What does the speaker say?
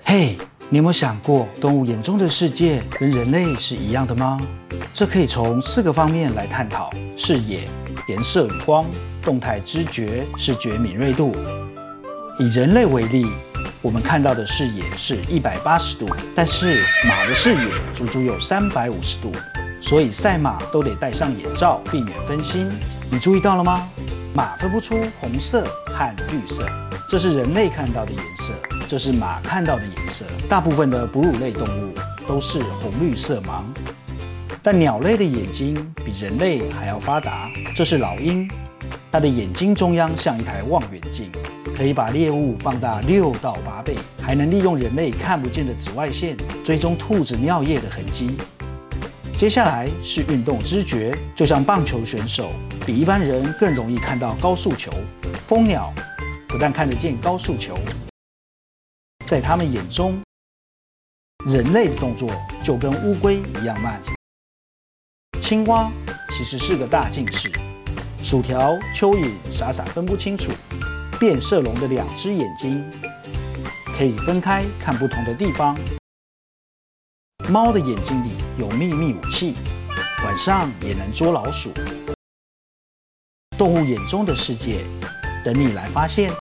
嘿，你有没有想过，动物眼中的世界跟人类是一样的吗？这可以从4个方面来探讨：视野、颜色与光、动态知觉、视觉敏锐度。以人类为例，我们看到的视野是180度，但是马的视野足足有350度，所以赛马都得戴上眼罩，避免分心。你注意到了吗？马分不出红色和绿色，这是人类看到的颜色，这是马看到的颜色。大部分的哺乳类动物都是红绿色盲，但鸟类的眼睛比人类还要发达。这是老鹰，它的眼睛中央像一台望远镜，可以把猎物放大6到8倍，还能利用人类看不见的紫外线追踪兔子尿液的痕迹。接下来是运动知觉，就像棒球选手比一般人更容易看到高速球。蜂鸟不但看得见高速球，在他们眼中，人类的动作就跟乌龟一样慢。青蛙其实是个大近视，薯条、蚯蚓傻傻分不清楚。变色龙的2只眼睛可以分开看不同的地方。猫的眼睛里有秘密武器，晚上也能捉老鼠。动物眼中的世界，等你来发现。